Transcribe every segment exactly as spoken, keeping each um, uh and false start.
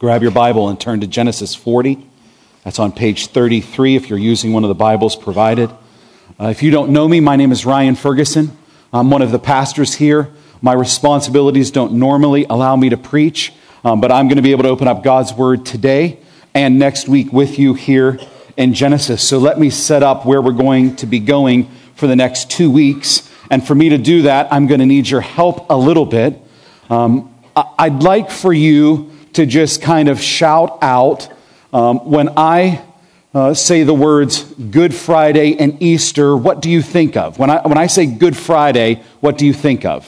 grab your Bible and turn to Genesis forty. That's on page thirty-three if you're using one of the Bibles provided. Uh, if you don't know me, my name is Ryan Ferguson. I'm one of the pastors here. My responsibilities don't normally allow me to preach, um, but I'm going to be able to open up God's Word today and next week with you here in Genesis. So let me set up where we're going to be going for the next two weeks. And for me to do that, I'm going to need your help a little bit. Um, I'd like for you to just kind of shout out um, when I uh, say the words Good Friday and Easter, what do you think of? When I, when I say Good Friday, what do you think of?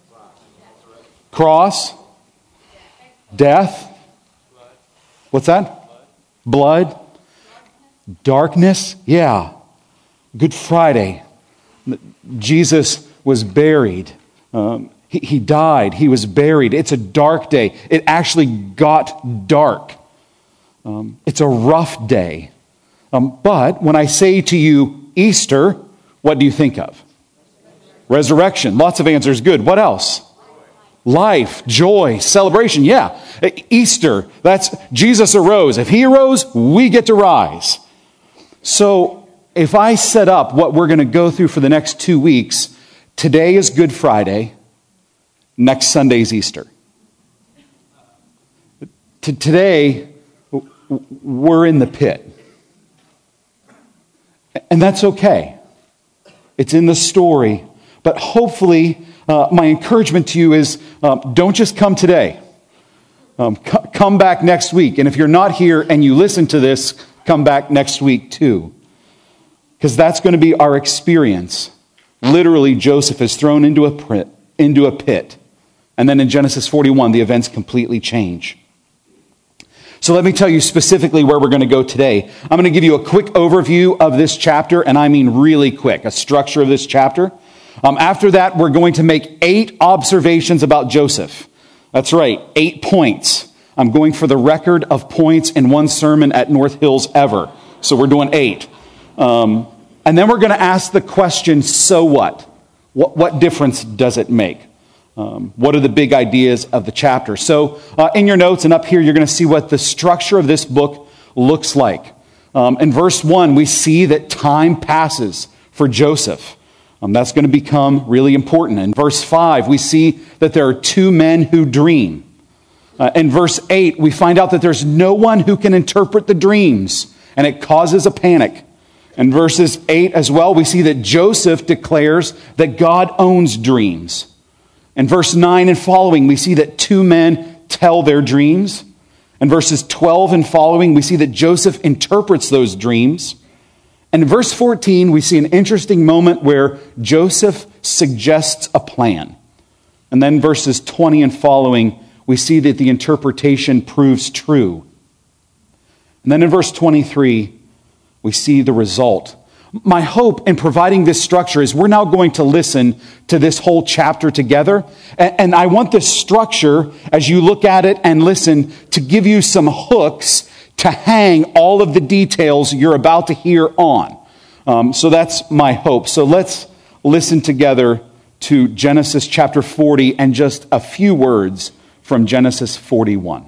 Cross? Death? What's that? Blood? Darkness? Yeah. Good Friday. Jesus was buried. Um, he, he died. He was buried. It's a dark day. It actually got dark. Um, it's a rough day. Um, but when I say to you Easter, what do you think of? Resurrection. Lots of answers. Good. What else? Life, joy, celebration. Yeah. Easter. That's Jesus arose. If he arose, we get to rise. So if I set up what we're going to go through for the next two weeks, today is Good Friday, next Sunday is Easter. T- today, we're in the pit. And that's okay. It's in the story. But hopefully, uh, my encouragement to you is um, don't just come today. Um, c- come back next week. And if you're not here and you listen to this, come back next week too. Because that's going to be our experience. Literally, Joseph is thrown into a pit, into a pit. And then in Genesis forty-one, the events completely change. So let me tell you specifically where we're going to go today. I'm going to give you a quick overview of this chapter, and I mean really quick, a structure of this chapter. Um, after that, we're going to make eight observations about Joseph. That's right, eight points. I'm going for the record of points in one sermon at North Hills ever. So we're doing eight. Um, and then we're going to ask the question, so what? What, what difference does it make? Um, what are the big ideas of the chapter? So uh, in your notes and up here, you're going to see what the structure of this book looks like. Um, in verse one, we see that time passes for Joseph. Um, that's going to become really important. In verse five, we see that there are two men who dream. Uh, in verse eight, we find out that there's no one who can interpret the dreams, and it causes a panic. In verses eight as well, we see that Joseph declares that God owns dreams. In verse nine and following, we see that two men tell their dreams. In verses twelve and following, we see that Joseph interprets those dreams. And in verse fourteen, we see an interesting moment where Joseph suggests a plan. And then verses twenty and following, we see that the interpretation proves true. And then in verse twenty-three, we see the result. My hope in providing this structure is we're now going to listen to this whole chapter together. And I want this structure, as you look at it and listen, to give you some hooks to hang all of the details you're about to hear on. Um, so that's my hope. So let's listen together to Genesis chapter forty and just a few words from Genesis forty-one.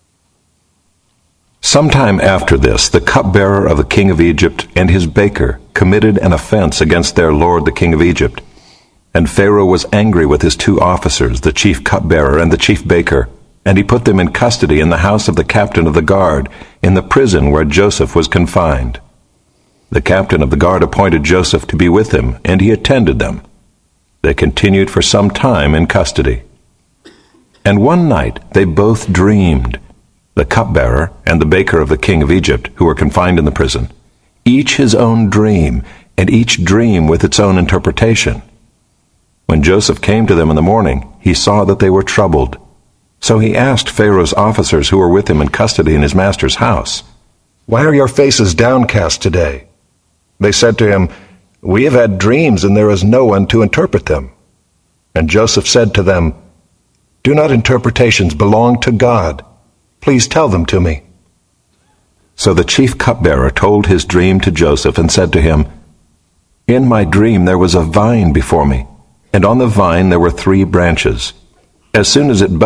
Sometime after this, the cupbearer of the king of Egypt and his baker committed an offense against their lord the king of Egypt. And Pharaoh was angry with his two officers, the chief cupbearer and the chief baker, and he put them in custody in the house of the captain of the guard, in the prison where Joseph was confined. The captain of the guard appointed Joseph to be with him, and he attended them. They continued for some time in custody. And one night they both dreamed, the cupbearer and the baker of the king of Egypt, who were confined in the prison, each his own dream, and each dream with its own interpretation. When Joseph came to them in the morning, he saw that they were troubled. So he asked Pharaoh's officers who were with him in custody in his master's house, "Why are your faces downcast today?" They said to him, "We have had dreams, and there is no one to interpret them." And Joseph said to them, "Do not interpretations belong to God? Please tell them to me." So the chief cupbearer told his dream to Joseph and said to him, "In my dream there was a vine before me, and on the vine there were three branches. As soon as it budded,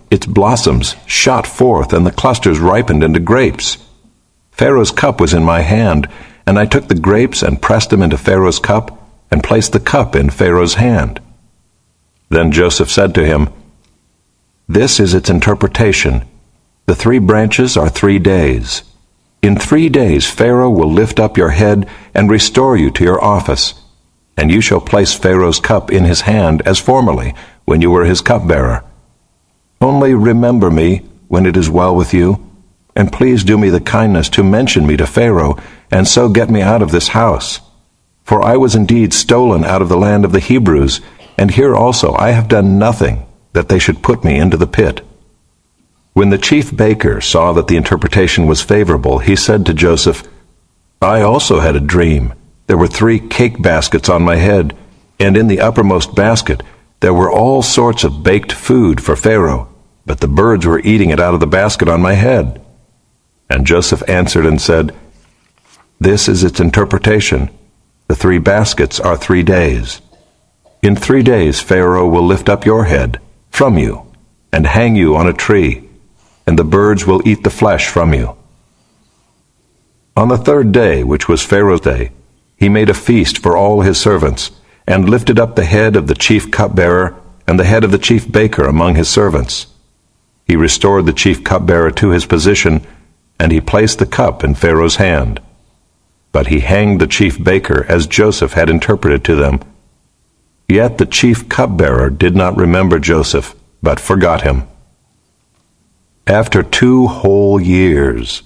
its blossoms shot forth, and the clusters ripened into grapes. Pharaoh's cup was in my hand, and I took the grapes and pressed them into Pharaoh's cup, and placed the cup in Pharaoh's hand. Then Joseph said to him, "This is its interpretation. The three branches are three days. In three days Pharaoh will lift up your head and restore you to your office, and you shall place Pharaoh's cup in his hand as formerly, when you were his cupbearer. Only remember me when it is well with you, and please do me the kindness to mention me to Pharaoh, and so get me out of this house. For I was indeed stolen out of the land of the Hebrews, and here also I have done nothing that they should put me into the pit." When the chief baker saw that the interpretation was favorable, he said to Joseph, "I also had a dream. There were three cake baskets on my head, and in the uppermost basket there were all sorts of baked food for Pharaoh, but the birds were eating it out of the basket on my head." And Joseph answered and said, "This is its interpretation. The three baskets are three days. In three days Pharaoh will lift up your head from you and hang you on a tree, and the birds will eat the flesh from you." On the third day, which was Pharaoh's day, he made a feast for all his servants, and lifted up the head of the chief cupbearer and the head of the chief baker among his servants. He restored the chief cupbearer to his position, and he placed the cup in Pharaoh's hand. But he hanged the chief baker as Joseph had interpreted to them. Yet the chief cupbearer did not remember Joseph, but forgot him. After two whole years.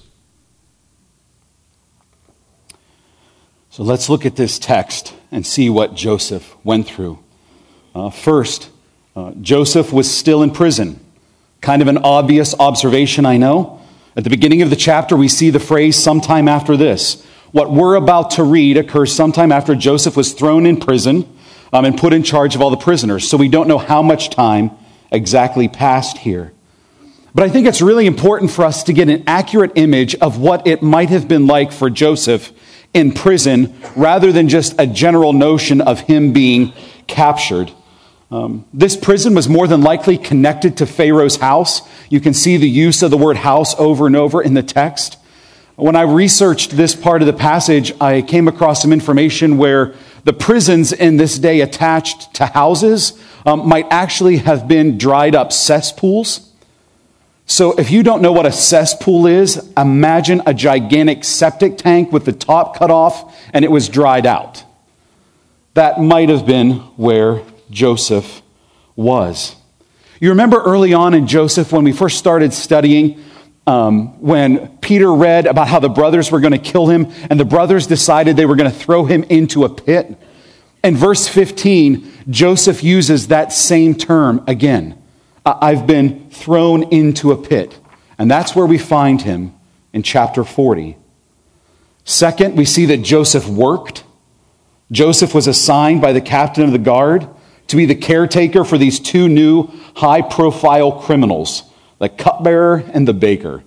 So let's look at this text and see what Joseph went through. Uh, first, uh, Joseph was still in prison. Kind of an obvious observation, I know. At the beginning of the chapter, we see the phrase, "sometime after this." What we're about to read occurs sometime after Joseph was thrown in prison um, and put in charge of all the prisoners. So we don't know how much time exactly passed here. But I think it's really important for us to get an accurate image of what it might have been like for Joseph in prison, rather than just a general notion of him being captured. Um, this prison was more than likely connected to Pharaoh's house. You can see the use of the word house over and over in the text. When I researched this part of the passage, I came across some information where the prisons in this day attached to houses um, might actually have been dried up cesspools. So if you don't know what a cesspool is, imagine a gigantic septic tank with the top cut off and it was dried out. That might have been where Joseph was. You remember early on in Joseph when we first started studying, um, when Peter read about how the brothers were going to kill him and the brothers decided they were going to throw him into a pit? In verse fifteen, Joseph uses that same term again. I've been thrown into a pit. And that's where we find him in chapter forty. Second, we see that Joseph worked. Joseph was assigned by the captain of the guard to be the caretaker for these two new high-profile criminals, the cupbearer and the baker.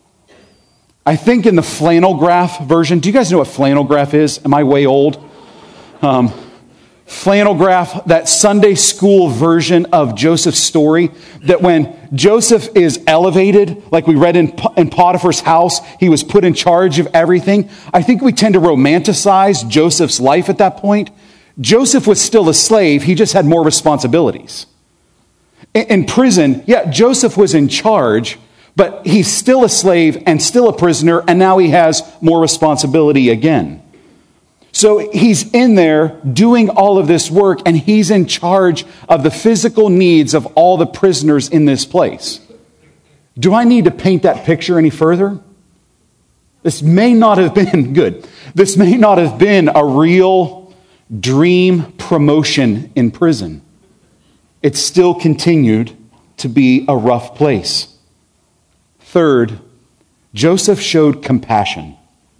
I think in the flannel graph version, do you guys know what flannel graph is? Am I way old? Um, flannel graph, that Sunday school version of Joseph's story, that when Joseph is elevated, like we read in, in Potiphar's house, he was put in charge of everything. I think we tend to romanticize Joseph's life at that point. Joseph was still a slave, he just had more responsibilities. In, in prison, yeah, Joseph was in charge, but he's still a slave and still a prisoner, and now he has more responsibility again. So he's in there doing all of this work, and he's in charge of the physical needs of all the prisoners in this place. Do I need to paint that picture any further? This may not have been good. This may not have been a real dream promotion in prison. It still continued to be a rough place. Third, Joseph showed compassion.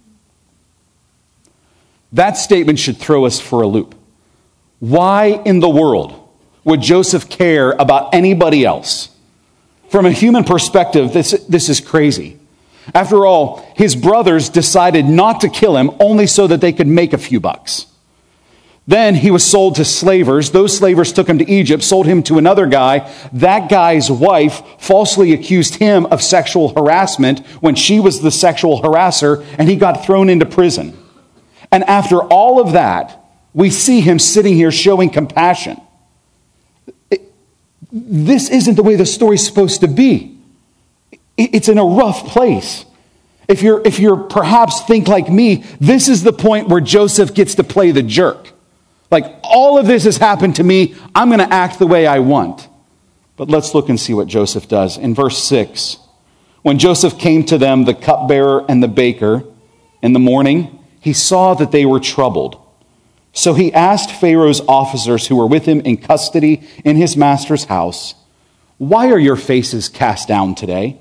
That statement should throw us for a loop. Why in the world would Joseph care about anybody else? From a human perspective, this, this is crazy. After all, his brothers decided not to kill him only so that they could make a few bucks. Then he was sold to slavers. Those slavers took him to Egypt, sold him to another guy. That guy's wife falsely accused him of sexual harassment when she was the sexual harasser, and he got thrown into prison. And after all of that, we see him sitting here showing compassion. It, this isn't the way the story's supposed to be. It, it's in a rough place. If you're, if you're perhaps think like me, this is the point where Joseph gets to play the jerk. Like, all of this has happened to me. I'm going to act the way I want. But let's look and see what Joseph does. In verse six, when Joseph came to them, the cupbearer and the baker, in the morning, he saw that they were troubled. So he asked Pharaoh's officers who were with him in custody in his master's house, "Why are your faces cast down today?"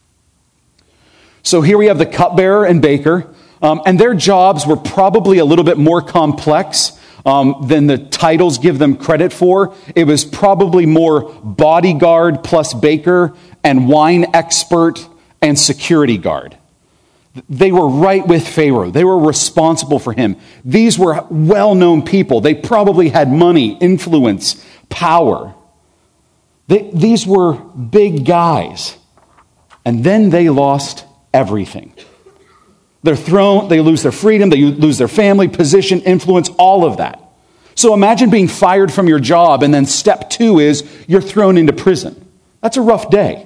So here we have the cupbearer and baker, um, and their jobs were probably a little bit more complex Um, than the titles give them credit for. It was probably more bodyguard plus baker and wine expert and security guard. They were right with Pharaoh. They were responsible for him. These were well-known people. They probably had money, influence, power. They, these were big guys. And then they lost everything. They're thrown, they lose their freedom, they lose their family, position, influence, all of that. So imagine being fired from your job, and then step two is you're thrown into prison. That's a rough day.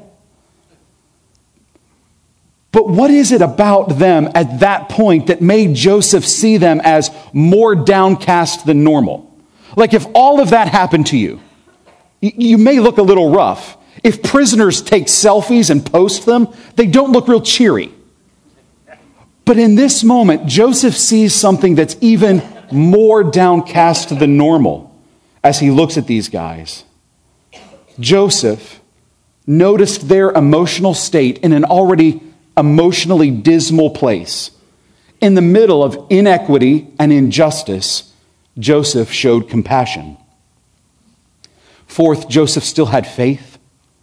But what is it about them at that point that made Joseph see them as more downcast than normal? Like, if all of that happened to you, you may look a little rough. If prisoners take selfies and post them, they don't look real cheery. But in this moment, Joseph sees something that's even more downcast than normal as he looks at these guys. Joseph noticed their emotional state in an already emotionally dismal place. In the middle of inequity and injustice, Joseph showed compassion. Fourth, Joseph still had faith,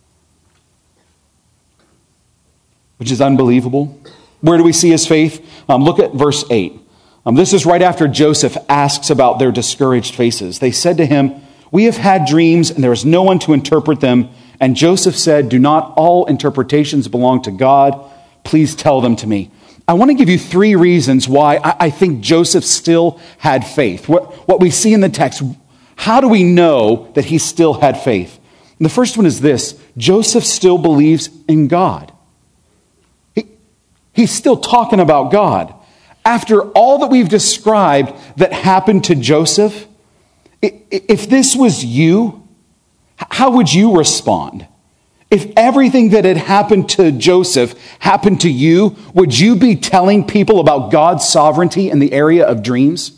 which is unbelievable. Where do we see his faith? Um, look at verse eight. Um, this is right after Joseph asks about their discouraged faces. They said to him, "We have had dreams, and there is no one to interpret them." And Joseph said, "Do not all interpretations belong to God? Please tell them to me." I want to give you three reasons why I, I think Joseph still had faith. What, what we see in the text, how do we know that he still had faith? And the first one is this: Joseph still believes in God. He's still talking about God. After all that we've described that happened to Joseph, if this was you, how would you respond? If everything that had happened to Joseph happened to you, would you be telling people about God's sovereignty in the area of dreams?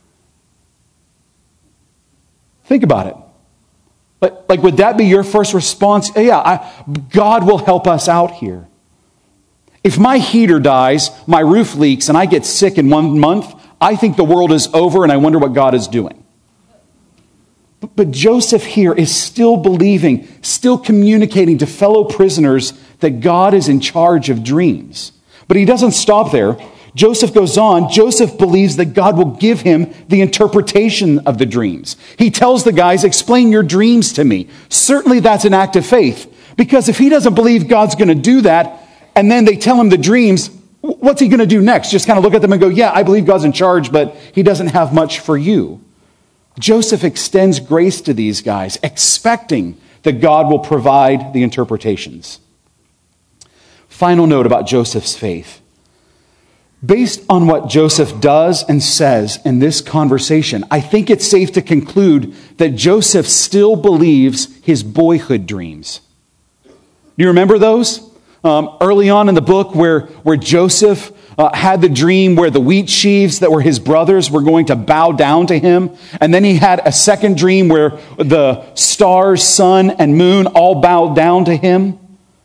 Think about it. Like, like would that be your first response? Yeah, I, God will help us out here. If my heater dies, my roof leaks, and I get sick in one month, I think the world is over, and I wonder what God is doing. But, but Joseph here is still believing, still communicating to fellow prisoners that God is in charge of dreams. But he doesn't stop there. Joseph goes on. Joseph believes that God will give him the interpretation of the dreams. He tells the guys, "Explain your dreams to me." Certainly that's an act of faith, because if he doesn't believe God's going to do that, and then they tell him the dreams, what's he going to do next? Just kind of look at them and go, "Yeah, I believe God's in charge, but he doesn't have much for you." Joseph extends grace to these guys, expecting that God will provide the interpretations. Final note about Joseph's faith. Based on what Joseph does and says in this conversation, I think it's safe to conclude that Joseph still believes his boyhood dreams. Do you remember those? Um, early on in the book where, where Joseph uh, had the dream where the wheat sheaves that were his brothers were going to bow down to him. And then he had a second dream where the stars, sun, and moon all bowed down to him.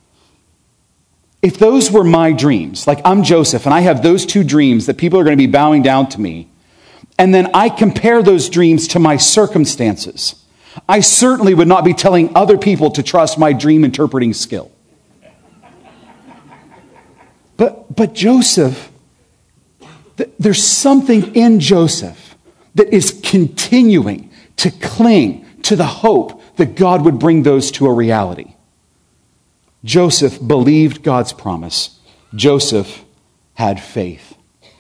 If those were my dreams, like I'm Joseph and I have those two dreams that people are going to be bowing down to me, and then I compare those dreams to my circumstances, I certainly would not be telling other people to trust my dream interpreting skill. But, but Joseph, th- there's something in Joseph that is continuing to cling to the hope that God would bring those to a reality. Joseph believed God's promise. Joseph had faith.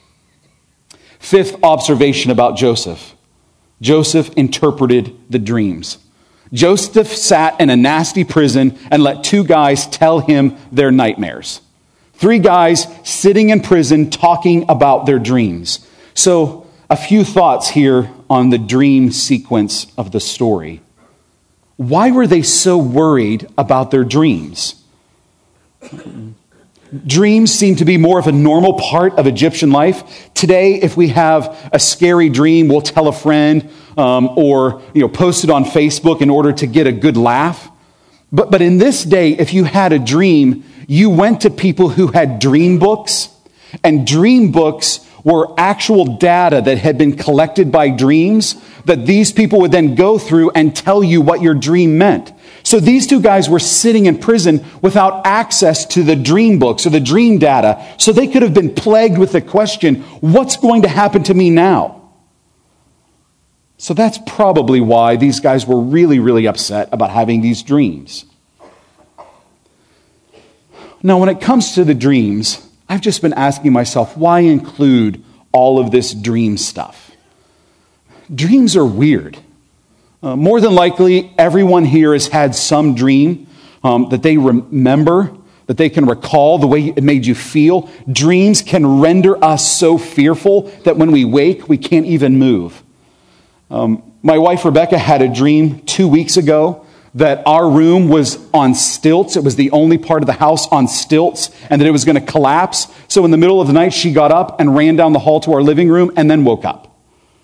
Fifth observation about Joseph. Joseph interpreted the dreams. Joseph sat in a nasty prison and let two guys tell him their nightmares. Three guys sitting in prison talking about their dreams. So, a few thoughts here on the dream sequence of the story. Why were they so worried about their dreams? Dreams seem to be more of a normal part of Egyptian life. Today, if we have a scary dream, we'll tell a friend um, or you know post it on Facebook in order to get a good laugh. But, but in this day, if you had a dream, you went to people who had dream books, and dream books were actual data that had been collected by dreams that these people would then go through and tell you what your dream meant. So these two guys were sitting in prison without access to the dream books or the dream data. So they could have been plagued with the question, what's going to happen to me now? So that's probably why these guys were really, really upset about having these dreams. Now, when it comes to the dreams, I've just been asking myself, why include all of this dream stuff? Dreams are weird. Uh, more than likely, everyone here has had some dream um, that they remember, that they can recall the way it made you feel. Dreams can render us so fearful that when we wake, we can't even move. Um, my wife, Rebecca, had a dream two weeks ago that our room was on stilts. It was the only part of the house on stilts, and that it was going to collapse. So in the middle of the night, she got up and ran down the hall to our living room and then woke up.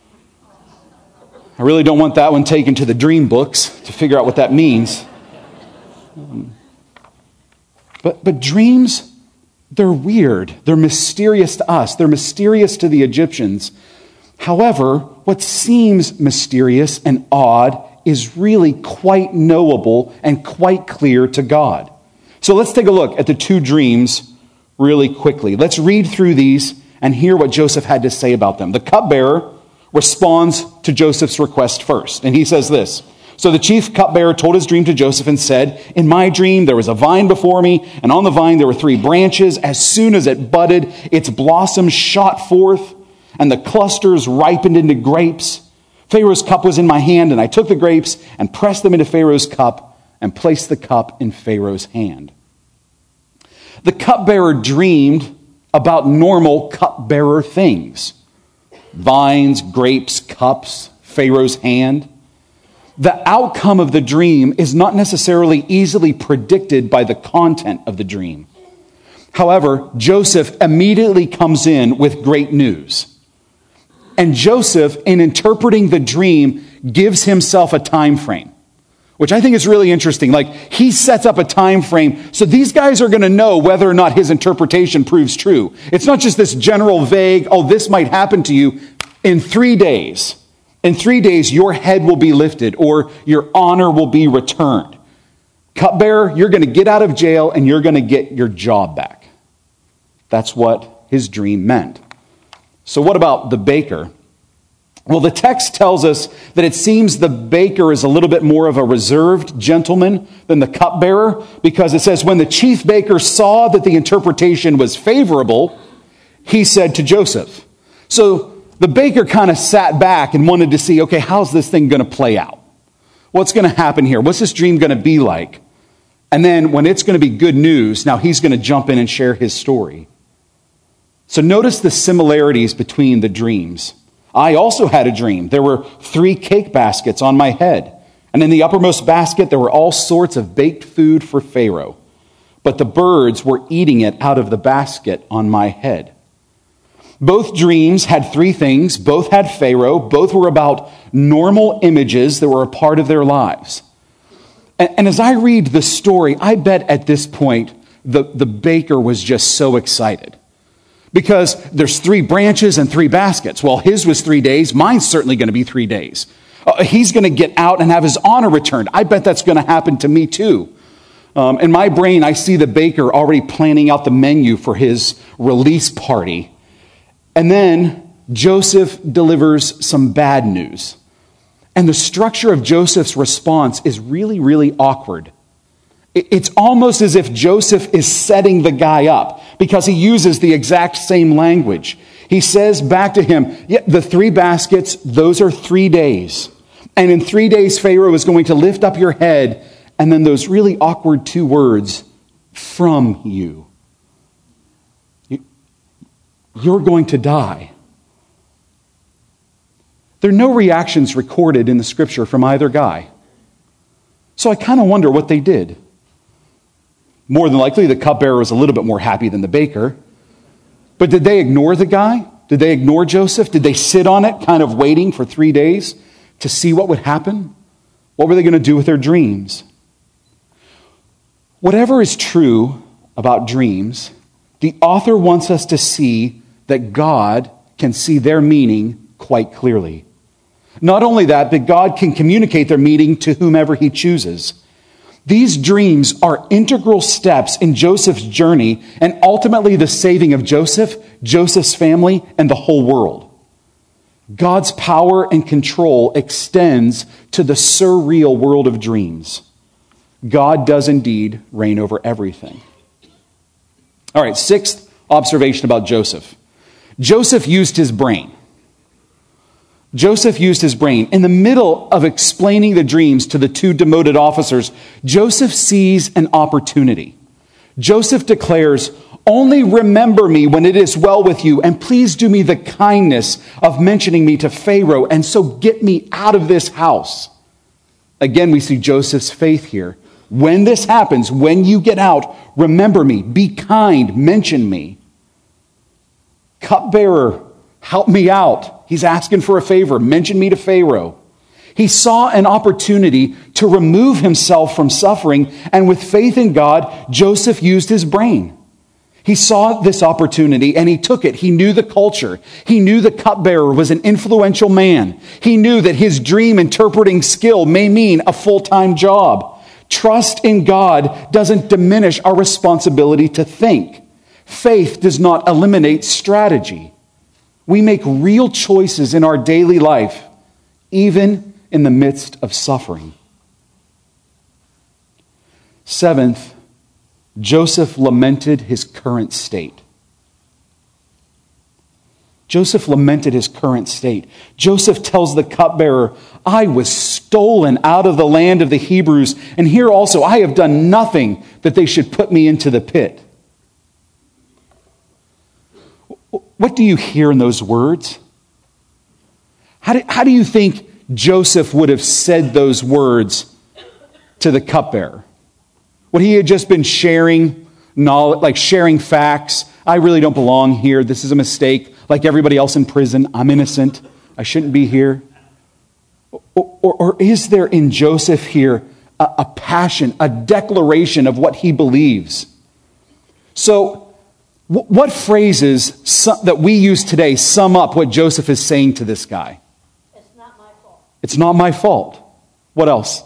I really don't want that one taken to the dream books to figure out what that means. Um, but, but dreams, they're weird. They're mysterious to us. They're mysterious to the Egyptians. However, what seems mysterious and odd is really quite knowable and quite clear to God. So let's take a look at the two dreams really quickly. Let's read through these and hear what Joseph had to say about them. The cupbearer responds to Joseph's request first, and he says this. So the chief cupbearer told his dream to Joseph and said, "In my dream there was a vine before me, and on the vine there were three branches. As soon as it budded, its blossoms shot forth, and the clusters ripened into grapes. Pharaoh's cup was in my hand, and I took the grapes and pressed them into Pharaoh's cup and placed the cup in Pharaoh's hand." The cupbearer dreamed about normal cupbearer things. Vines, grapes, cups, Pharaoh's hand. The outcome of the dream is not necessarily easily predicted by the content of the dream. However, Joseph immediately comes in with great news. And Joseph, in interpreting the dream, gives himself a time frame, which I think is really interesting. Like, he sets up a time frame, so these guys are going to know whether or not his interpretation proves true. It's not just this general vague, oh, this might happen to you. In three days, in three days, your head will be lifted or your honor will be returned. Cupbearer, you're going to get out of jail and you're going to get your job back. That's what his dream meant. So what about the baker? Well, the text tells us that it seems the baker is a little bit more of a reserved gentleman than the cupbearer, because it says, when the chief baker saw that the interpretation was favorable, he said to Joseph. So the baker kind of sat back and wanted to see, okay, how's this thing going to play out? What's going to happen here? What's this dream going to be like? And then when it's going to be good news, now he's going to jump in and share his story. So notice the similarities between the dreams. I also had a dream. There were three cake baskets on my head. And in the uppermost basket, there were all sorts of baked food for Pharaoh. But the birds were eating it out of the basket on my head. Both dreams had three things. Both had Pharaoh. Both were about normal images that were a part of their lives. And, and as I read the story, I bet at this point, the, the baker was just so excited. Because there's three branches and three baskets. Well, his was three days. Mine's certainly going to be three days. Uh, he's going to get out and have his honor returned. I bet that's going to happen to me too. Um, in my brain, I see the baker already planning out the menu for his release party. And then Joseph delivers some bad news. And the structure of Joseph's response is really, really awkward. It's almost as if Joseph is setting the guy up because he uses the exact same language. He says back to him, yeah, the three baskets, those are three days. And in three days, Pharaoh is going to lift up your head. And then those really awkward two words, from you. You're going to die. There are no reactions recorded in the scripture from either guy. So I kind of wonder what they did. More than likely, the cupbearer was a little bit more happy than the baker. But did they ignore the guy? Did they ignore Joseph? Did they sit on it, kind of waiting for three days to see what would happen? What were they going to do with their dreams? Whatever is true about dreams, the author wants us to see that God can see their meaning quite clearly. Not only that, but God can communicate their meaning to whomever he chooses. These dreams are integral steps in Joseph's journey and ultimately the saving of Joseph, Joseph's family, and the whole world. God's power and control extends to the surreal world of dreams. God does indeed reign over everything. All right, sixth observation about Joseph. Joseph used his brain. Joseph used his brain. In the middle of explaining the dreams to the two demoted officers, Joseph sees an opportunity. Joseph declares, "Only remember me when it is well with you, and please do me the kindness of mentioning me to Pharaoh, and so get me out of this house." Again, we see Joseph's faith here. When this happens, when you get out, remember me, be kind, mention me. Cupbearer, help me out. He's asking for a favor. Mention me to Pharaoh. He saw an opportunity to remove himself from suffering, and with faith in God, Joseph used his brain. He saw this opportunity and he took it. He knew the culture. He knew the cupbearer was an influential man. He knew that his dream interpreting skill may mean a full-time job. Trust in God doesn't diminish our responsibility to think. Faith does not eliminate strategy. We make real choices in our daily life, even in the midst of suffering. Seventh, Joseph lamented his current state. Joseph lamented his current state. Joseph tells the cupbearer, "I was stolen out of the land of the Hebrews, and here also I have done nothing that they should put me into the pit." What do you hear in those words? How do, how do you think Joseph would have said those words to the cupbearer? Would he have just been sharing knowledge, like sharing facts? I really don't belong here. This is a mistake. Like everybody else in prison, I'm innocent. I shouldn't be here. Or, or, or is there in Joseph here a, a passion, a declaration of what he believes? So, what phrases that we use today sum up what Joseph is saying to this guy? It's not my fault. It's not my fault. What else?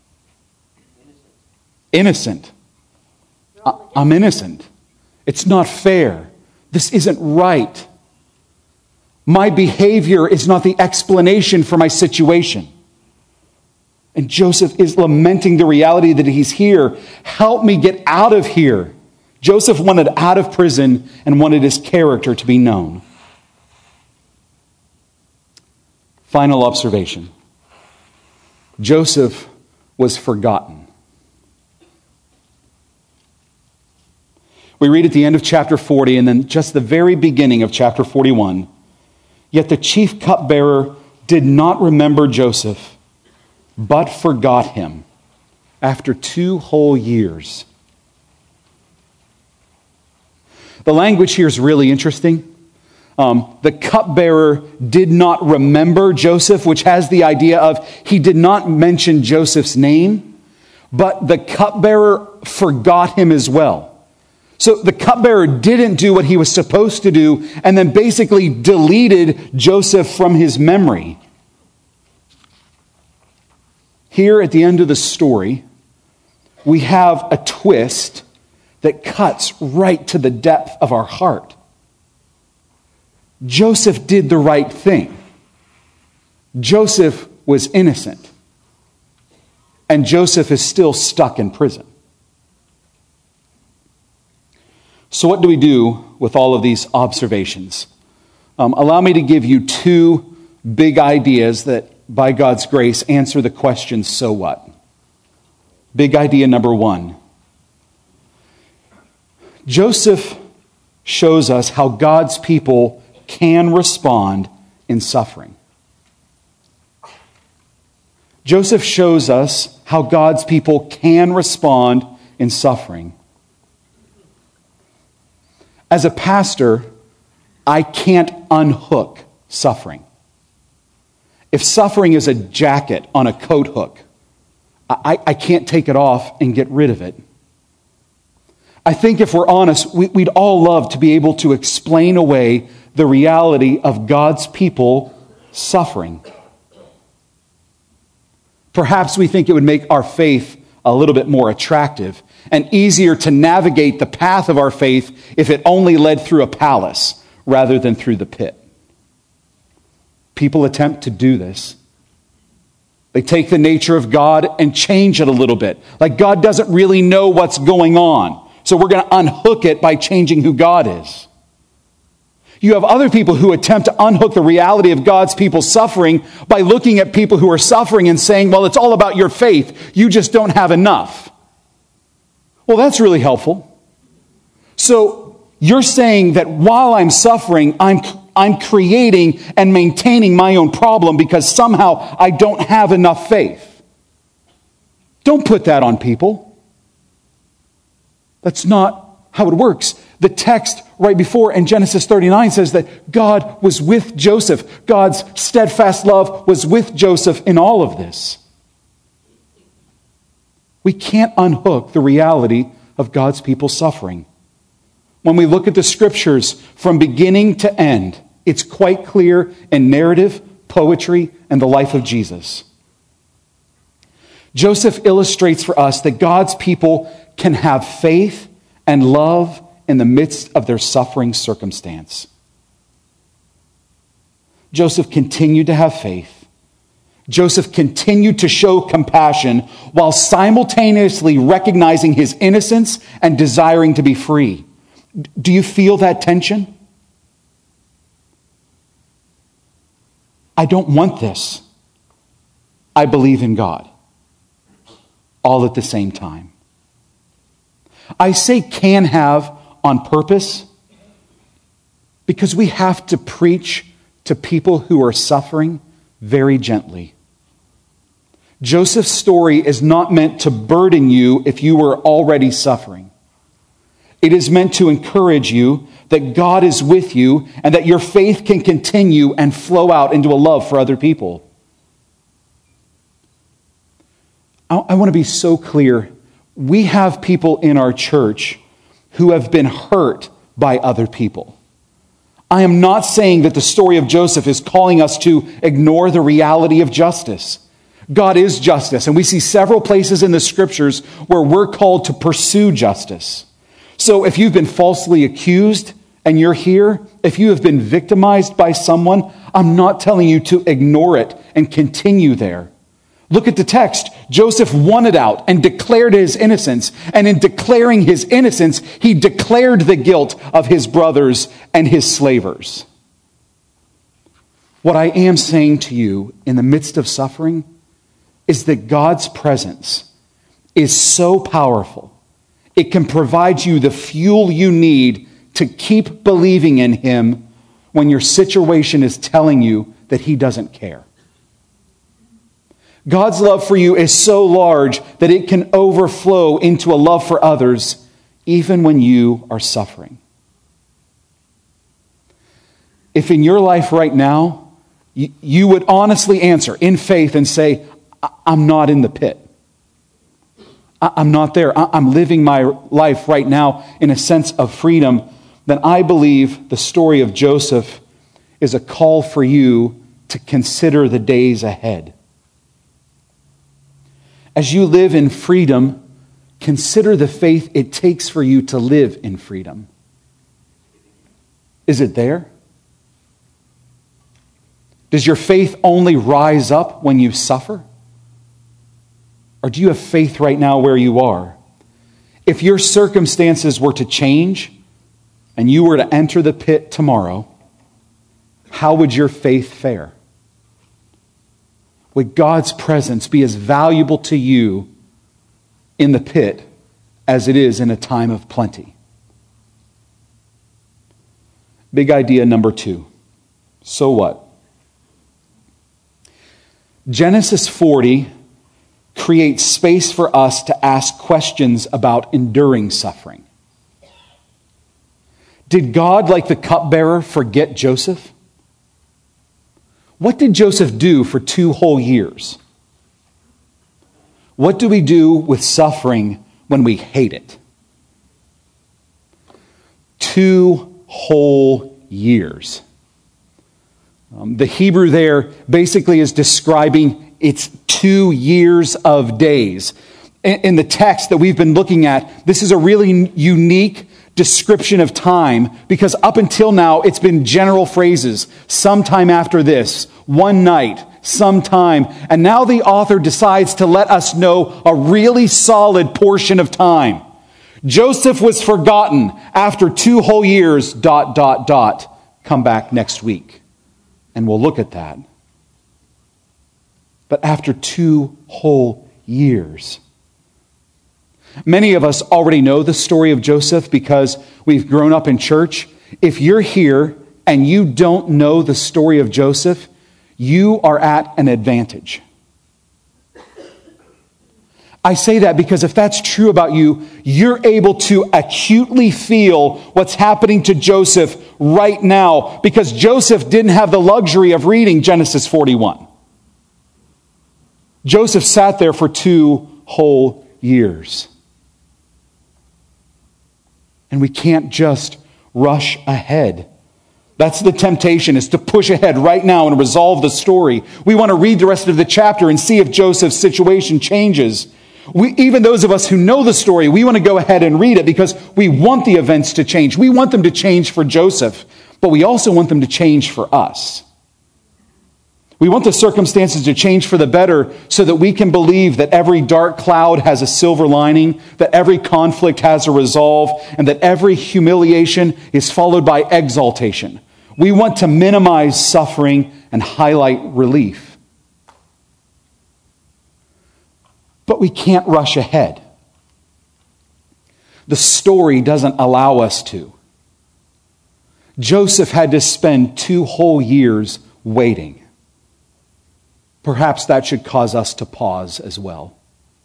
Innocent. Innocent. I'm innocent. It's not fair. This isn't right. My behavior is not the explanation for my situation. And Joseph is lamenting the reality that he's here. Help me get out of here. Joseph wanted out of prison and wanted his character to be known. Final observation. Joseph was forgotten. We read at the end of chapter forty and then just the very beginning of chapter forty-one. Yet the chief cupbearer did not remember Joseph, but forgot him after two whole years. The language here is really interesting. Um, the cupbearer did not remember Joseph, which has the idea of he did not mention Joseph's name, but the cupbearer forgot him as well. So the cupbearer didn't do what he was supposed to do and then basically deleted Joseph from his memory. Here at the end of the story, we have a twist that cuts right to the depth of our heart. Joseph did the right thing. Joseph was innocent. And Joseph is still stuck in prison. So what do we do with all of these observations? Um, allow me to give you two big ideas that, by God's grace, answer the question, so what? Big idea number one. Joseph shows us how God's people can respond in suffering. Joseph shows us how God's people can respond in suffering. As a pastor, I can't unhook suffering. If suffering is a jacket on a coat hook, I, I can't take it off and get rid of it. I think if we're honest, we, we'd all love to be able to explain away the reality of God's people suffering. Perhaps we think it would make our faith a little bit more attractive and easier to navigate the path of our faith if it only led through a palace rather than through the pit. People attempt to do this. They take the nature of God and change it a little bit. Like God doesn't really know what's going on, so we're going to unhook it by changing who God is. You have other people who attempt to unhook the reality of God's people suffering by looking at people who are suffering and saying, well, it's all about your faith. You just don't have enough. Well, that's really helpful. So you're saying that while I'm suffering, I'm, I'm creating and maintaining my own problem because somehow I don't have enough faith. Don't put that on people. That's not how it works. The text right before in Genesis thirty-nine says that God was with Joseph. God's steadfast love was with Joseph in all of this. We can't unhook the reality of God's people suffering. When we look at the scriptures from beginning to end, it's quite clear in narrative, poetry, and the life of Jesus. Joseph illustrates for us that God's people can have faith and love in the midst of their suffering circumstance. Joseph continued to have faith. Joseph continued to show compassion while simultaneously recognizing his innocence and desiring to be free. Do you feel that tension? I don't want this. I believe in God. All at the same time. I say can have on purpose because we have to preach to people who are suffering very gently. Joseph's story is not meant to burden you if you were already suffering. It is meant to encourage you that God is with you and that your faith can continue and flow out into a love for other people. I want to be so clear. We have people in our church who have been hurt by other people. I am not saying that the story of Joseph is calling us to ignore the reality of justice. God is justice, and we see several places in the scriptures where we're called to pursue justice. So if you've been falsely accused and you're here, if you have been victimized by someone, I'm not telling you to ignore it and continue there. Look at the text. Joseph won it out and declared his innocence. And in declaring his innocence, he declared the guilt of his brothers and his slavers. What I am saying to you in the midst of suffering is that God's presence is so powerful. It can provide you the fuel you need to keep believing in Him when your situation is telling you that He doesn't care. God's love for you is so large that it can overflow into a love for others even when you are suffering. If in your life right now, you, you would honestly answer in faith and say, I'm not in the pit. I'm not there. I'm living my life right now in a sense of freedom, then I believe the story of Joseph is a call for you to consider the days ahead. As you live in freedom, consider the faith it takes for you to live in freedom. Is it there? Does your faith only rise up when you suffer? Or do you have faith right now where you are? If your circumstances were to change and you were to enter the pit tomorrow, how would your faith fare? Would God's presence be as valuable to you in the pit as it is in a time of plenty? Big idea number two. So what? Genesis forty creates space for us to ask questions about enduring suffering. Did God, like the cupbearer, forget Joseph? What did Joseph do for two whole years? What do we do with suffering when we hate it? Two whole years. Um, the Hebrew there basically is describing it's two years of days. In, in the text that we've been looking at, this is a really unique description of time, because up until now it's been general phrases. Sometime after this, one night, sometime, and now the author decides to let us know a really solid portion of time. Joseph was forgotten after two whole years, dot, dot, dot. Come back next week, and we'll look at that. But after two whole years, many of us already know the story of Joseph because we've grown up in church. If you're here and you don't know the story of Joseph, you are at an advantage. I say that because if that's true about you, you're able to acutely feel what's happening to Joseph right now, because Joseph didn't have the luxury of reading Genesis forty-one. Joseph sat there for two whole years. And we can't just rush ahead. That's the temptation, is to push ahead right now and resolve the story. We want to read the rest of the chapter and see if Joseph's situation changes. We, even those of us who know the story, we want to go ahead and read it because we want the events to change. We want them to change for Joseph, but we also want them to change for us. We want the circumstances to change for the better so that we can believe that every dark cloud has a silver lining, that every conflict has a resolve, and that every humiliation is followed by exaltation. We want to minimize suffering and highlight relief. But we can't rush ahead. The story doesn't allow us to. Joseph had to spend two whole years waiting. Perhaps that should cause us to pause as well.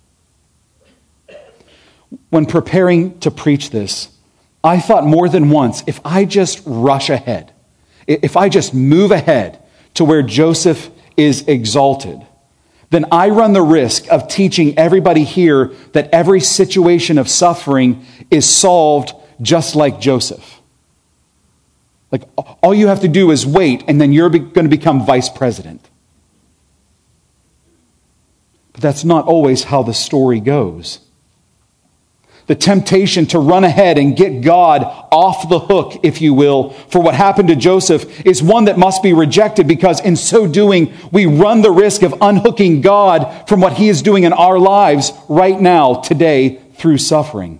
When preparing to preach this, I thought more than once, if I just rush ahead, if I just move ahead to where Joseph is exalted, then I run the risk of teaching everybody here that every situation of suffering is solved just like Joseph. Like, all you have to do is wait, and then you're going to become vice president. But that's not always how the story goes. The temptation to run ahead and get God off the hook, if you will, for what happened to Joseph is one that must be rejected, because in so doing, we run the risk of unhooking God from what He is doing in our lives right now, today, through suffering.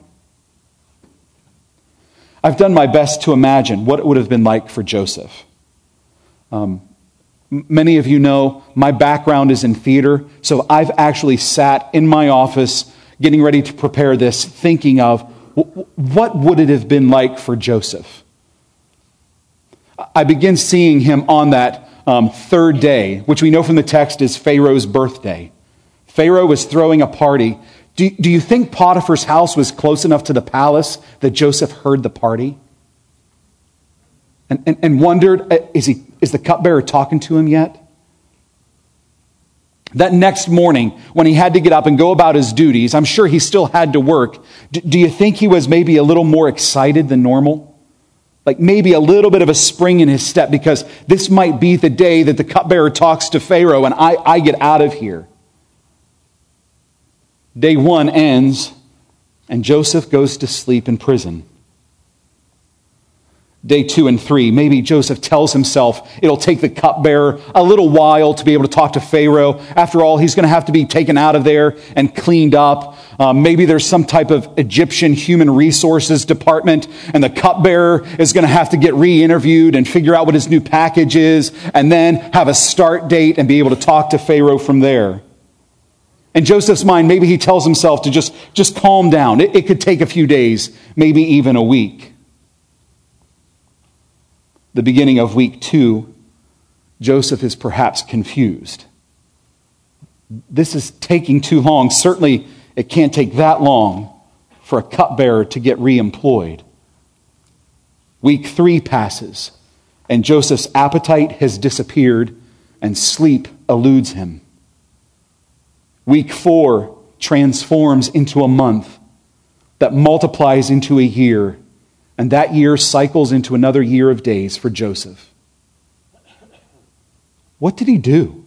I've done my best to imagine what it would have been like for Joseph. Um, Many of you know my background is in theater, so I've actually sat in my office getting ready to prepare this, thinking of what would it have been like for Joseph. I begin seeing him on that um, third day, which we know from the text is Pharaoh's birthday. Pharaoh was throwing a party. Do, do you think Potiphar's house was close enough to the palace that Joseph heard the party? And, and, and wondered, is he is the cupbearer talking to him yet? That next morning, when he had to get up and go about his duties, I'm sure he still had to work. D- do you think he was maybe a little more excited than normal? Like maybe a little bit of a spring in his step, because this might be the day that the cupbearer talks to Pharaoh and I, I get out of here. Day one ends and Joseph goes to sleep in prison. Day two and three, maybe Joseph tells himself it'll take the cupbearer a little while to be able to talk to Pharaoh. After all, he's going to have to be taken out of there and cleaned up. Um, maybe there's some type of Egyptian human resources department, and the cupbearer is going to have to get re-interviewed and figure out what his new package is, and then have a start date and be able to talk to Pharaoh from there. In Joseph's mind, maybe he tells himself to just, just calm down. It, it could take a few days, maybe even a week. The beginning of week two, Joseph is perhaps confused. This is taking too long. Certainly, it can't take that long for a cupbearer to get re-employed. Week three passes, and Joseph's appetite has disappeared, and sleep eludes him. Week four transforms into a month that multiplies into a year, and that year cycles into another year of days for Joseph. What did he do?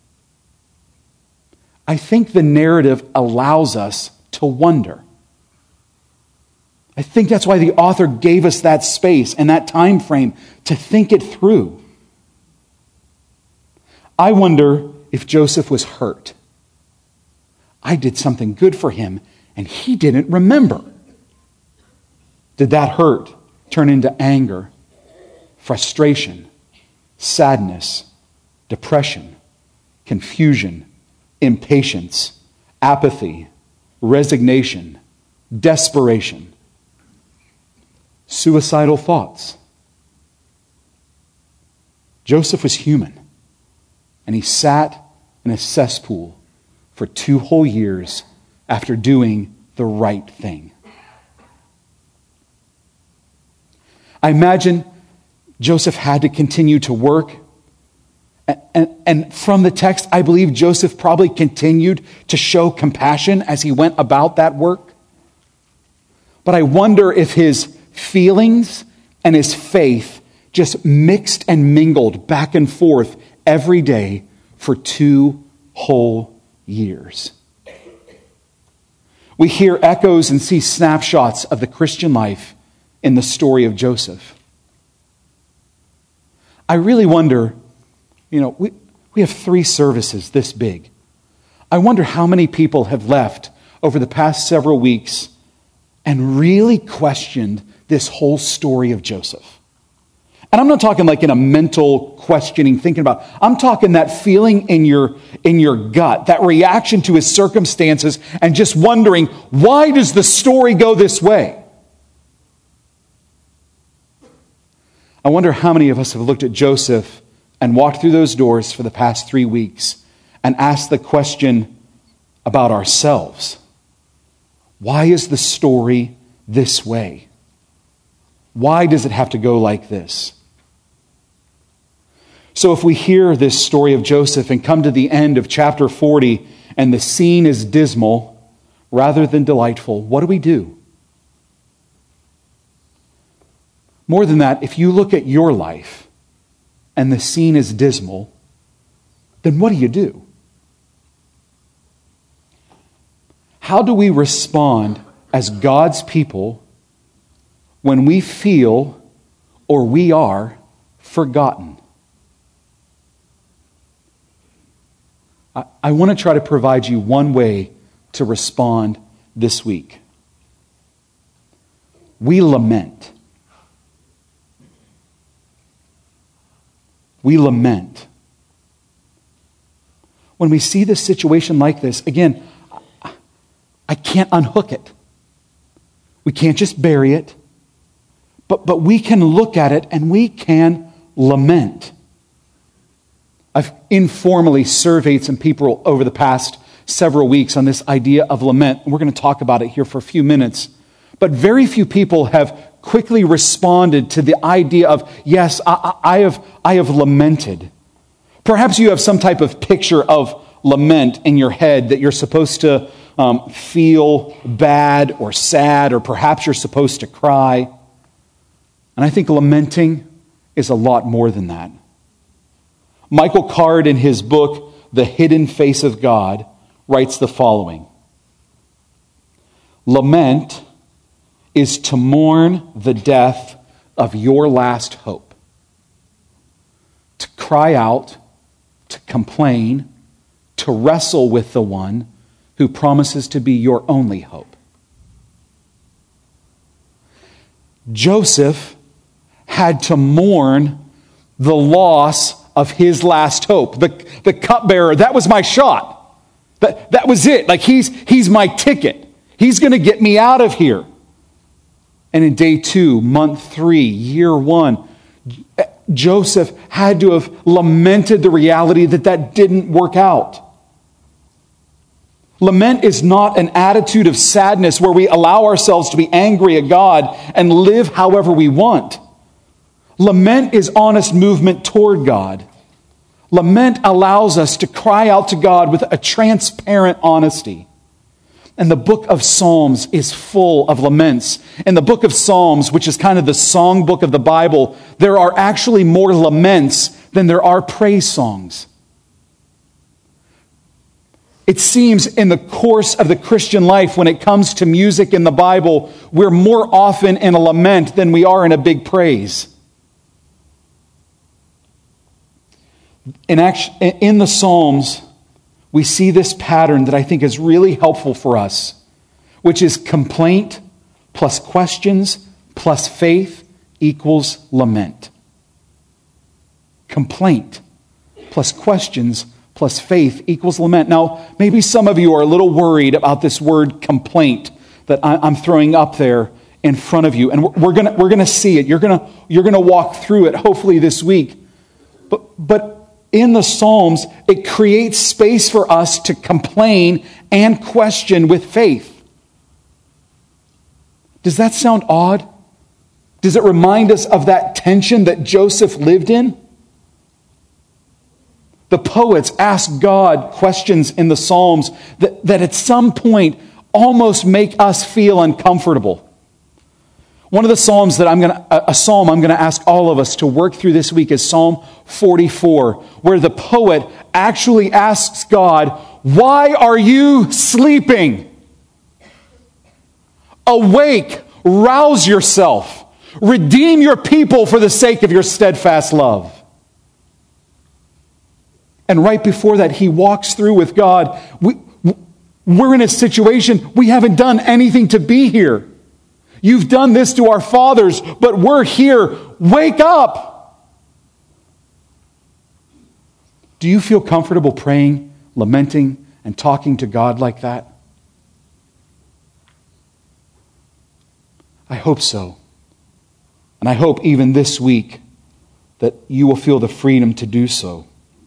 I think the narrative allows us to wonder. I think that's why the author gave us that space and that time frame to think it through. I wonder if Joseph was hurt. I did something good for him, and he didn't remember. Did that hurt turn into anger, frustration, sadness, depression, confusion, impatience, apathy, resignation, desperation, suicidal thoughts? Joseph was human, and he sat in a cesspool for two whole years after doing the right thing. I imagine Joseph had to continue to work. And, and, and from the text, I believe Joseph probably continued to show compassion as he went about that work. But I wonder if his feelings and his faith just mixed and mingled back and forth every day for two whole years. We hear echoes and see snapshots of the Christian life in the story of Joseph. I really wonder, you know, we, we have three services this big. I wonder how many people have left over the past several weeks and really questioned this whole story of Joseph. And I'm not talking like in a mental questioning, thinking about, I'm talking that feeling in your, in your gut, that reaction to his circumstances, and just wondering, why does the story go this way? I wonder how many of us have looked at Joseph and walked through those doors for the past three weeks and asked the question about ourselves. Why is the story this way? Why does it have to go like this? So if we hear this story of Joseph and come to the end of chapter forty and the scene is dismal rather than delightful, what do we do? More than that, if you look at your life and the scene is dismal, then what do you do? How do we respond as God's people when we feel or we are forgotten? I, I want to try to provide you one way to respond this week. We lament. We lament. When we see this situation like this, again, I can't unhook it. We can't just bury it. But, but we can look at it and we can lament. I've informally surveyed some people over the past several weeks on this idea of lament. And we're going to talk about it here for a few minutes. But very few people have quickly responded to the idea of, yes, I, I, have, I have lamented. Perhaps you have some type of picture of lament in your head that you're supposed to um, feel bad or sad, or perhaps you're supposed to cry. And I think lamenting is a lot more than that. Michael Card, in his book, The Hidden Face of God, writes the following. Lament is to mourn the death of your last hope. To cry out, to complain, to wrestle with the one who promises to be your only hope. Joseph had to mourn the loss of his last hope. The, the cupbearer, that was my shot. That, that was it. Like he's, he's my ticket. He's going to get me out of here. And in day two, month three, year one, Joseph had to have lamented the reality that that didn't work out. Lament is not an attitude of sadness where we allow ourselves to be angry at God and live however we want. Lament is honest movement toward God. Lament allows us to cry out to God with a transparent honesty. And the book of Psalms is full of laments. In the book of Psalms, which is kind of the song book of the Bible, there are actually more laments than there are praise songs. It seems in the course of the Christian life, when it comes to music in the Bible, we're more often in a lament than we are in a big praise. In, act- in the Psalms, we see this pattern that I think is really helpful for us, which is complaint plus questions plus faith equals lament. Complaint plus questions plus faith equals lament. Now, maybe some of you are a little worried about this word complaint that I'm throwing up there in front of you. And we're going we're gonna see it. You're going you're gonna walk through it, hopefully this week. But, but in the Psalms, it creates space for us to complain and question with faith. Does that sound odd? Does it remind us of that tension that Joseph lived in? The poets ask God questions in the Psalms that, that at some point almost make us feel uncomfortable. One of the Psalms that I'm going to, a psalm I'm going to ask all of us to work through this week is Psalm forty-four, where the poet actually asks God, "Why are you sleeping? Awake, rouse yourself, redeem your people for the sake of your steadfast love." And right before that, he walks through with God, we, we're in a situation, we haven't done anything to be here. You've done this to our fathers, but we're here. Wake up! Do you feel comfortable praying, lamenting, and talking to God like that? I hope so. And I hope even this week that you will feel the freedom to do so.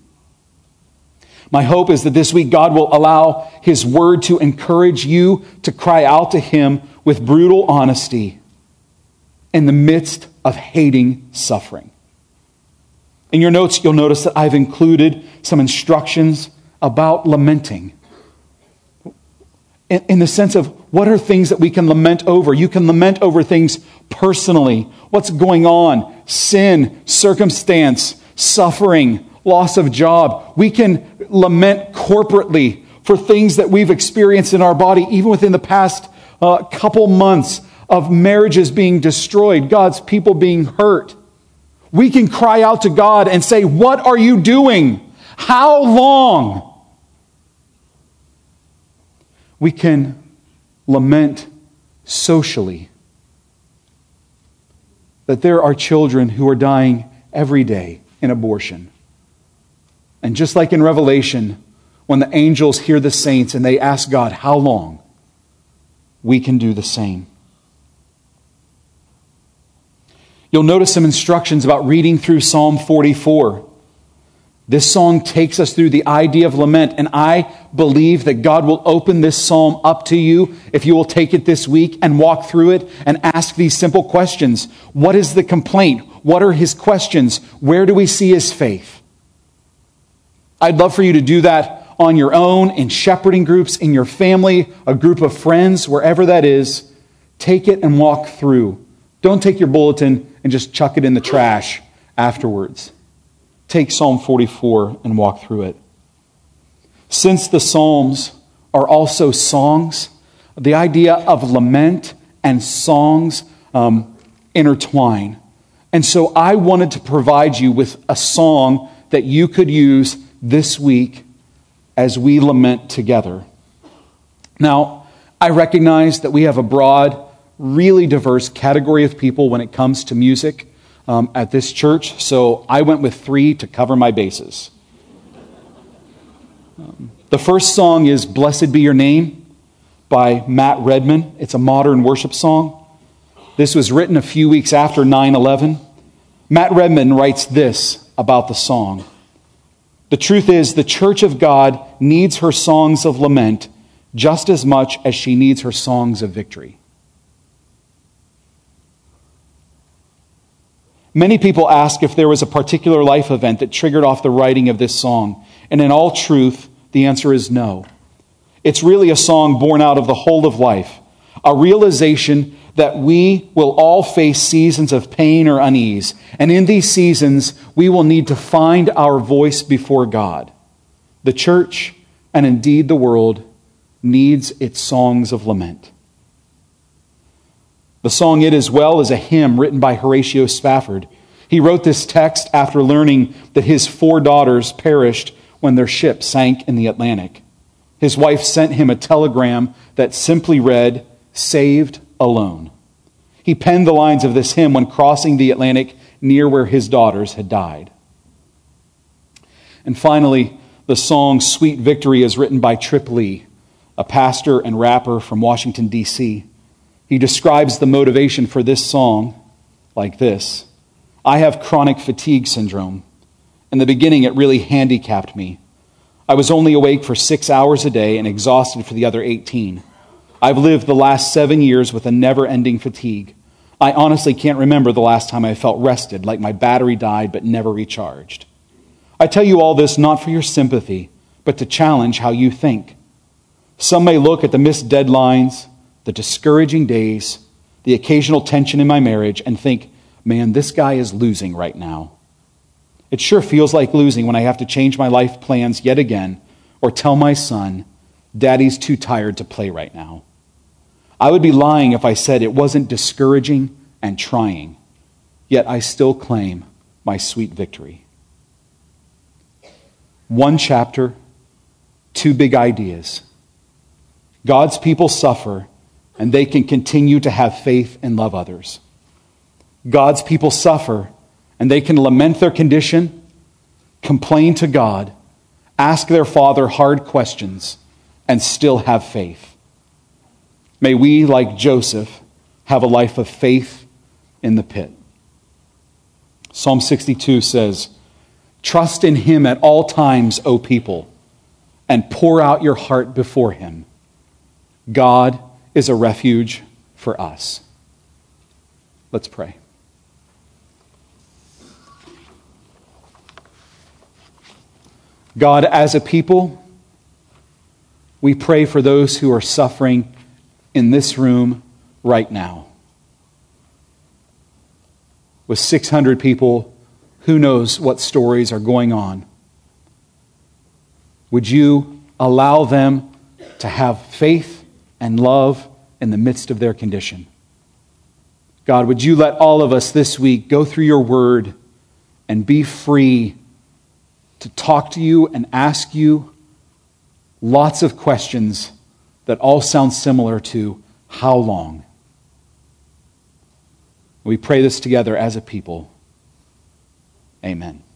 My hope is that this week God will allow His Word to encourage you to cry out to Him with brutal honesty in the midst of hating suffering. In your notes, you'll notice that I've included some instructions about lamenting. In, in the sense of what are things that we can lament over? You can lament over things personally. What's going on? Sin, circumstance, suffering, loss of job. We can lament corporately for things that we've experienced in our body, even within the past uh, couple months of marriages being destroyed, God's people being hurt. We can cry out to God and say, "What are you doing? How long?" We can lament socially that there are children who are dying every day in abortion. And just like in Revelation, when the angels hear the saints and they ask God, "How long?" we can do the same. You'll notice some instructions about reading through Psalm forty-four. This song takes us through the idea of lament, and I believe that God will open this psalm up to you if you will take it this week and walk through it and ask these simple questions. What is the complaint? What are his questions? Where do we see his faith? I'd love for you to do that on your own, in shepherding groups, in your family, a group of friends, wherever that is. Take it and walk through. Don't take your bulletin and just chuck it in the trash afterwards. Take Psalm forty-four and walk through it. Since the Psalms are also songs, the idea of lament and songs um, intertwine. And so I wanted to provide you with a song that you could use this week as we lament together. Now, I recognize that we have a broad, really diverse category of people when it comes to music um, at this church, so I went with three to cover my bases. Um, the first song is Blessed Be Your Name by Matt Redman. It's a modern worship song. This was written a few weeks after nine eleven. Matt Redman writes this about the song. The truth is, the Church of God needs her songs of lament just as much as she needs her songs of victory. Many people ask if there was a particular life event that triggered off the writing of this song. And in all truth, the answer is no. It's really a song born out of the whole of life, a realization that we will all face seasons of pain or unease. And in these seasons, we will need to find our voice before God. The church, and indeed the world, needs its songs of lament. The song It Is Well is a hymn written by Horatio Spafford. He wrote this text after learning that his four daughters perished when their ship sank in the Atlantic. His wife sent him a telegram that simply read, "Saved alone." He penned the lines of this hymn when crossing the Atlantic near where his daughters had died. And finally, the song Sweet Victory is written by Trip Lee, a pastor and rapper from Washington, D C He describes the motivation for this song like this: I have chronic fatigue syndrome. In the beginning, it really handicapped me. I was only awake for six hours a day and exhausted for the other eighteen. I've lived the last seven years with a never-ending fatigue. I honestly can't remember the last time I felt rested, like my battery died but never recharged. I tell you all this not for your sympathy, but to challenge how you think. Some may look at the missed deadlines, the discouraging days, the occasional tension in my marriage, and think, man, this guy is losing right now. It sure feels like losing when I have to change my life plans yet again, or tell my son, Daddy's too tired to play right now. I would be lying if I said it wasn't discouraging and trying, yet I still claim my sweet victory. One chapter, two big ideas. God's people suffer, and they can continue to have faith and love others. God's people suffer, and they can lament their condition, complain to God, ask their Father hard questions, and still have faith. May we, like Joseph, have a life of faith in the pit. Psalm sixty-two says, "Trust in him at all times, O people, and pour out your heart before him. God is a refuge for us." Let's pray. God, as a people, we pray for those who are suffering in this room right now. With six hundred people, who knows what stories are going on. Would you allow them to have faith and love in the midst of their condition? God, would you let all of us this week go through your word and be free to talk to you and ask you lots of questions that all sound similar to how long? We pray this together as a people. Amen.